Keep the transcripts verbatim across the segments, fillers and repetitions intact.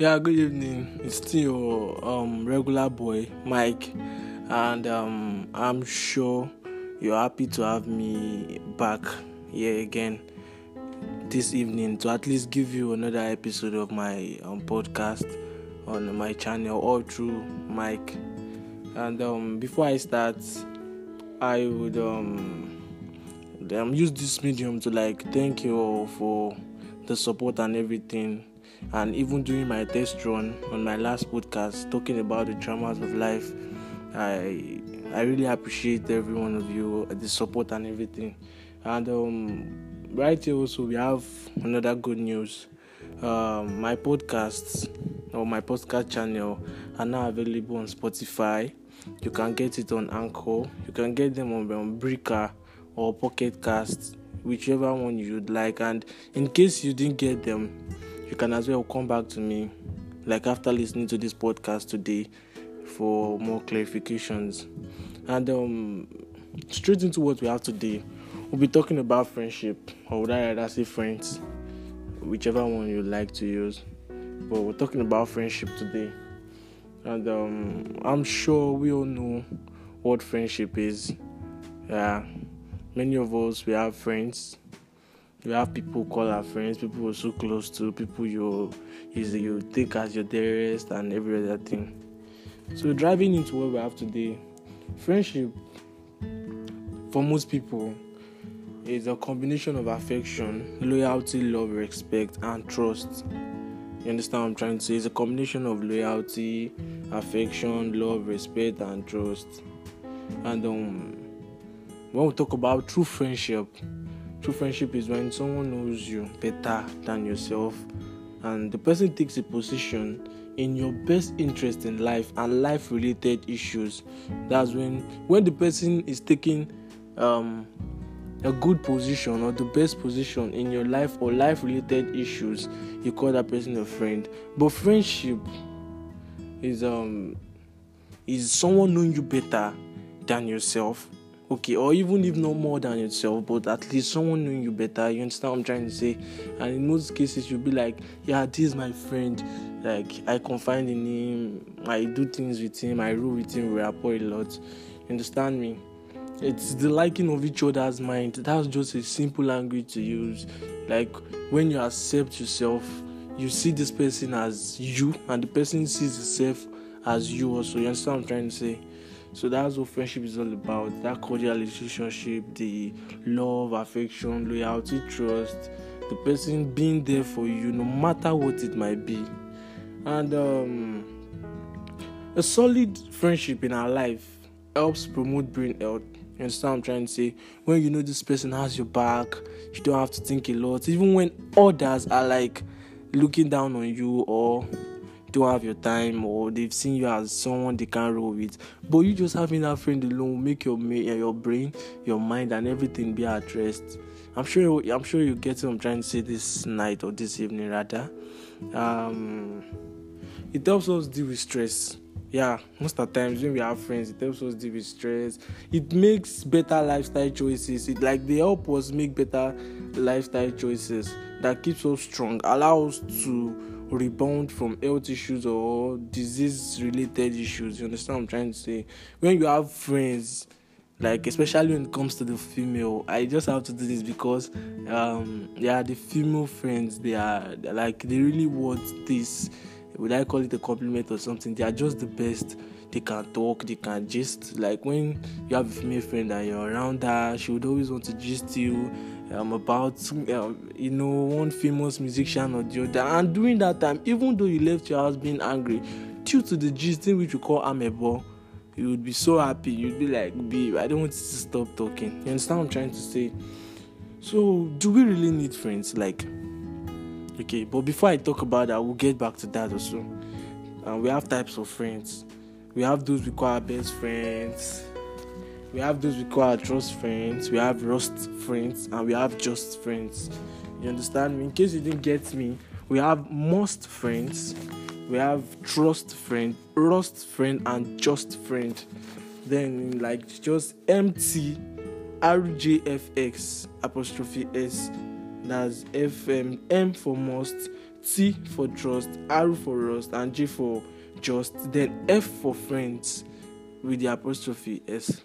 Yeah, good evening. It's still your um, regular boy, Mike, and um, I'm sure you're happy to have me back here again this evening to at least give you another episode of my um, podcast on my channel, all through Mike. And um, before I start, I would um, um use this medium to like thank you all for the support and everything. And even during my test run on my last podcast talking about the dramas of life, I I really appreciate every one of you, the support and everything. And um, right here also we have another good news. Um, my podcasts or my podcast channel are now available on Spotify. You can get it on Anchor. You can get them on, on Breaker or Pocket Cast, whichever one you'd like. And in case you didn't get them, you can as well come back to me, like after listening to this podcast today, for more clarifications. And um, straight into what we have today, we'll be talking about friendship, or would I rather say friends, whichever one you like to use. But we're talking about friendship today, and um, I'm sure we all know what friendship is. Yeah, many of us, we have friends. You have people call our friends, people you're so close to, people you is you take as your dearest and every other thing. So driving into what we have today, friendship for most people is a combination of affection, loyalty, love, respect, and trust. You understand what I'm trying to say? It's a combination of loyalty, affection, love, respect, and trust. And um, when we talk about true friendship, True friendship is when someone knows you better than yourself and the person takes a position in your best interest in life and life-related issues. That's when when the person is taking um, a good position or the best position in your life or life-related issues, you call that person a friend. But friendship is um is someone knowing you better than yourself. Okay, or even if not more than yourself, but at least someone knowing you better. You understand what I'm trying to say? And in most cases, you'll be like, yeah, this is my friend. Like, I confide in him. I do things with him. I roll with him. We rapport a lot. You understand me? It's the liking of each other's mind. That's just a simple language to use. Like, when you accept yourself, you see this person as you, and the person sees himself as you also. You understand what I'm trying to say? So that's what friendship is all about. That cordial relationship, the love, affection, loyalty, trust, the person being there for you no matter what it might be. And um, a solid friendship in our life helps promote brain health. You understand what I'm trying to say? When you know this person has your back, you don't have to think a lot. Even when others are like looking down on you or don't have your time, or they've seen you as someone they can't roll with, but you just having that friend alone will make your your brain, your mind, and everything be at rest. I'm sure I'm sure you get what I'm trying to say this night or this evening rather. Um, it helps us deal with stress. Yeah, most of the times when we have friends, it helps us deal with stress. It makes better lifestyle choices. It like they help us make better lifestyle choices that keeps us strong, allow us to rebound from health issues or disease-related issues. You understand what I'm trying to say? When you have friends, like especially when it comes to the female, I just have to do this because um, yeah, the female friends, they are like they really want this. Would I call it a compliment or something? They are just the best. They can talk, they can gist. Like when you have a female friend and you're around her, she would always want to gist you um, about, uh, you know, one famous musician or the other. And during that time, even though you left your house being angry, due to the gisting which we call amebo, you would be so happy. You'd be like, babe, I don't want you to stop talking. You understand what I'm trying to say? So, do we really need friends? Like, okay, but before I talk about that, we'll get back to that also. And we have types of friends. We have those we call our best friends. We have those we call our trust friends. We have rust friends. And we have just friends. You understand me? In case you didn't get me, we have most friends. We have trust friend, rust friend, and just friend. Then like just M T R J F X apostrophe S. That's F M M for most, T for trust, R for rust, and J for just, then F for friends with the apostrophe S.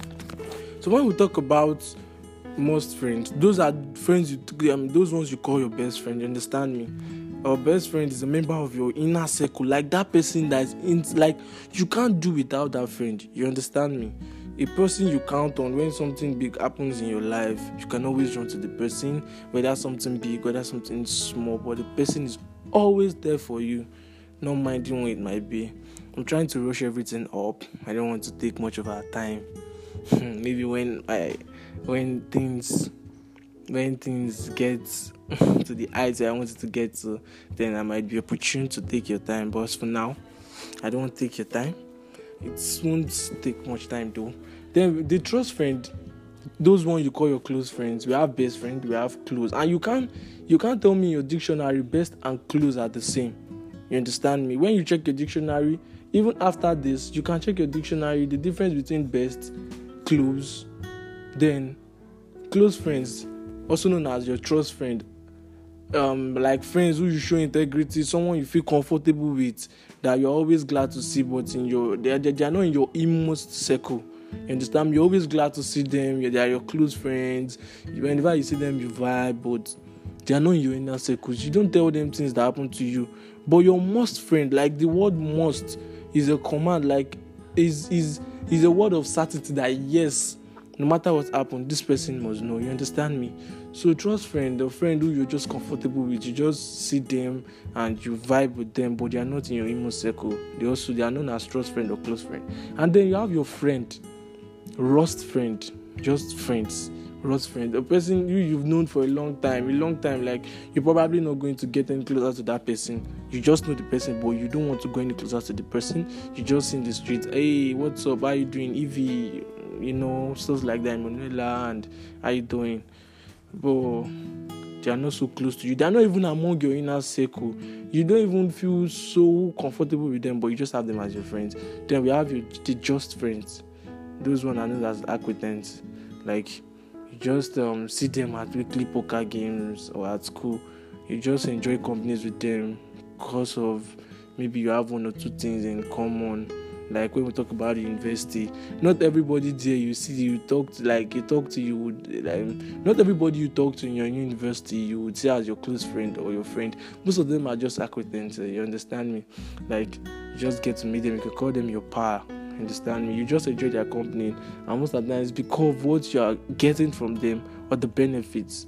So when we talk about most friends, those are friends you, um, those ones you call your best friend. You understand me? Our best friend is a member of your inner circle, like that person that's in, like you can't do without that friend. You understand me? A person you count on when something big happens in your life. You can always run to the person, whether something big, whether something small, but the person is always there for you, not minding what it might be. I'm trying to rush everything up. I don't want to take much of our time. Maybe when I, when things, when things get to the heights I wanted to get to, then I might be opportune to take your time. But for now, I don't want to take your time. It won't take much time though. Then the trust friend, those ones you call your close friends. We have best friend, we have close, and you can't you can't tell me in your dictionary best and close are the same. You understand me? When you check your dictionary, even after this, you can check your dictionary. The difference between best, close, then close friends, also known as your trust friend. Um, like friends who you show integrity, someone you feel comfortable with, that you're always glad to see, but in your they are, they are not in your inmost circle. You understand? You're always glad to see them. They are your close friends. Whenever you see them, you vibe, but they are not in your inner circles. You don't tell them things that happen to you. But your most friend, like the word "most," is a command, like is is is a word of certainty that yes, no matter what happened, this person must know. You understand me? So trust friend, a friend who you're just comfortable with, you just see them and you vibe with them, but they are not in your emo circle. They also they are known as trust friend or close friend. And then you have your friend, rust friend, just friends, rust friend, a person you you've known for a long time, a long time. Like you're probably not going to get any closer to that person. You just know the person, but you don't want to go any closer to the person. You just see in the street, hey, what's up? How you doing, Evie? You know, stuff like that, Manuela, and how you doing? But they are not so close to you. They are not even among your inner circle. You don't even feel so comfortable with them, but you just have them as your friends. Then we have your the just friends. Those ones are known as acquaintance. Like you just um, see them at weekly poker games or at school. You just enjoy companies with them because of maybe you have one or two things in common. Like when we talk about the university, not everybody there you see you talk to, like you talk to you like not everybody you talk to in your university you would see as your close friend or your friend. Most of them are just acquaintances. You understand me? Like you just get to meet them. You can call them your pal. You understand me? You just enjoy their company, and most of the time it's because of what you are getting from them or the benefits.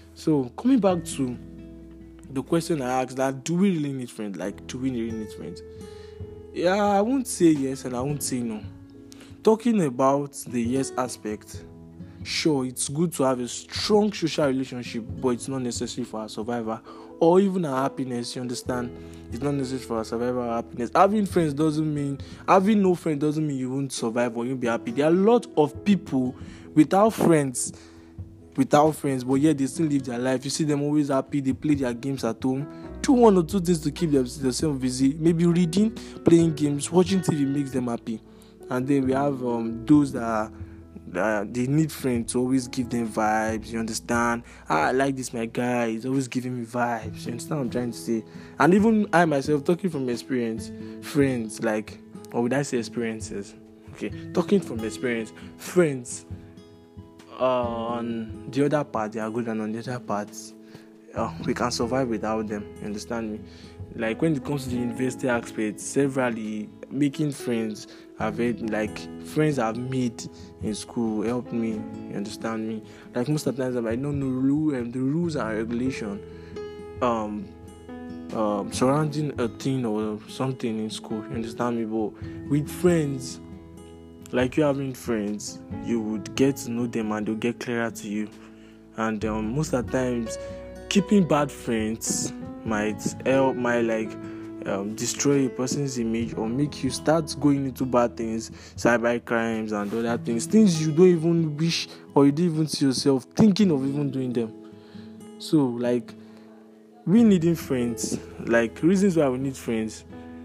So coming back to the question I asked, that do we really need friends? Like do we really need friends? Yeah, I won't say yes and I won't say no. Talking about the yes aspect, sure, it's good to have a strong social relationship, but it's not necessary for our survival or even our happiness. You understand? It's not necessary for our survival or happiness. Having friends doesn't mean, having no friends doesn't mean you won't survive or you'll be happy. There are a lot of people without friends, without friends, but yet they still live their life. You see them always happy, they play their games at home. Do one or two things to keep themselves busy. Maybe reading, playing games, watching T V makes them happy. And then we have um, those that, are, that they need friends to always give them vibes. You understand? Ah, I like this, my guy. He's always giving me vibes. You understand what I'm trying to say? And even I myself, talking from experience, friends, like, or would I say experiences? Okay, talking from experience, friends, uh, on the other part, they are good, and on the other part, Uh, we can survive without them. You understand me? Like when it comes to the university aspect, severally making friends I've had, like friends I've made in school helped me. You understand me? Like most of the times I don't know rule and the rules and regulation um um surrounding a thing or something in school. You understand me? But with friends, like you having friends, you would get to know them and they'll get clearer to you. And um, most of the times, keeping bad friends might help, might like um, destroy a person's image or make you start going into bad things, cyber crimes and other things, things you don't even wish or you don't even see yourself thinking of even doing them. So, like, we needing friends, like reasons why we need friends.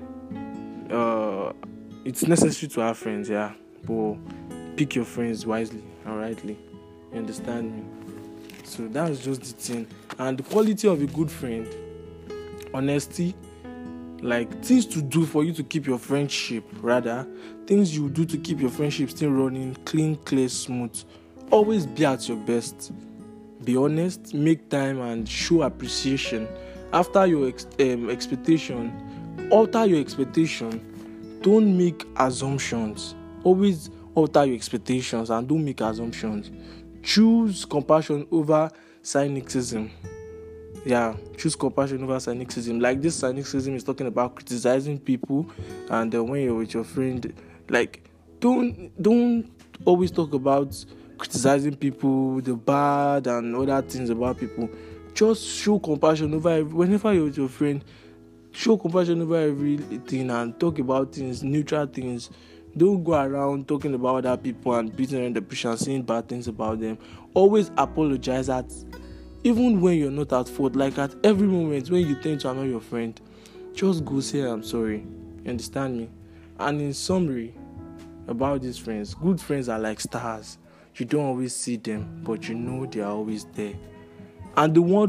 Uh, it's necessary to have friends, yeah, but pick your friends wisely and rightly. You understand me? So that's just the thing. And the quality of a good friend, honesty, like things to do for you to keep your friendship, rather, things you do to keep your friendship still running clean, clear, smooth. Always be at your best. Be honest, make time, and show appreciation. After your ex- um, expectation, alter your expectation. Don't make assumptions. Always alter your expectations and don't make assumptions. Choose compassion over cynicism. Yeah, choose compassion over cynicism. Like this cynicism is talking about criticizing people, and uh, when you're with your friend, like don't don't always talk about criticizing people, the bad and other things about people. Just show compassion over every, whenever you're with your friend. Show compassion over everything and talk about things, neutral things. Don't go around talking about other people and beating around the bush and saying bad things about them. Always apologize at even when you're not at fault. Like at every moment when you tend to annoy your friend, just go say I'm sorry. You understand me? And in summary about these friends, good friends are like stars. You don't always see them, but you know they are always there. And the word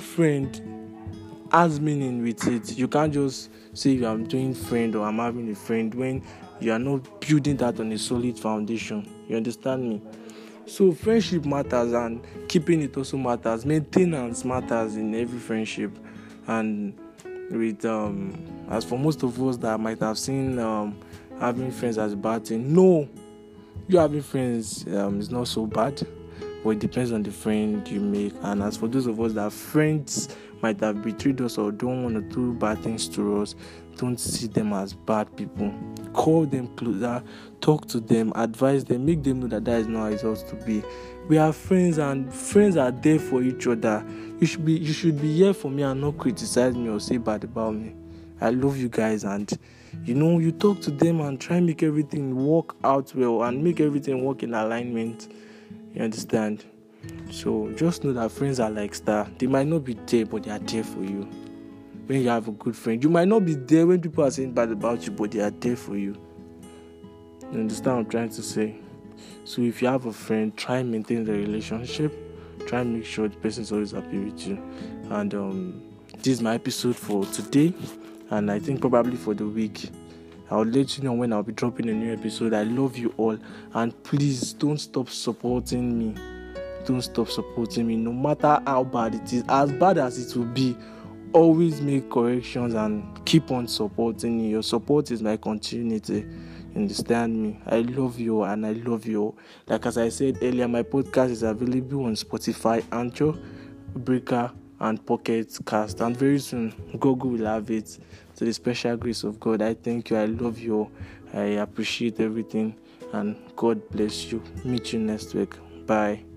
friend has meaning with it. You can't just say I'm doing friend or I'm having a friend when you are not building that on a solid foundation. You understand me? So friendship matters and keeping it also matters. Maintenance matters in every friendship. And with um as for most of us that might have seen um having friends as a bad thing, no, you having friends um is not so bad, but it depends on the friend you make. And as for those of us that friends might have betrayed us or don't want to do bad things to us, don't see them as bad people. Call them closer, talk to them, advise them, make them know that that is not how it ought to be. We are friends, and friends are there for each other. You should be you should be here for me and not criticize me or say bad about me. I love you guys, and you know, you talk to them and try and make everything work out well and make everything work in alignment. You understand? So just know that friends are like stars. They might not be there, but they are there for you. When you have a good friend, you might not be there when people are saying bad about you, but they are there for you. You understand what I'm trying to say? So if you have a friend, try and maintain the relationship. Try and make sure the person is always happy with you. And um, this is my episode for today, and I think probably for the week. I'll let you know when I'll be dropping a new episode. I love you all, and please don't stop supporting me. Don't stop supporting me, no matter how bad it is. As bad as it will be, always make corrections and keep on supporting me. Your support is my continuity. Understand me? I love you and I love you. Like as I said earlier, my podcast is available on Spotify, Anchor, Breaker, and Pocket Cast. And very soon, Google will have it. To the special grace of God, I thank you. I love you. I appreciate everything. And God bless you. Meet you next week. Bye.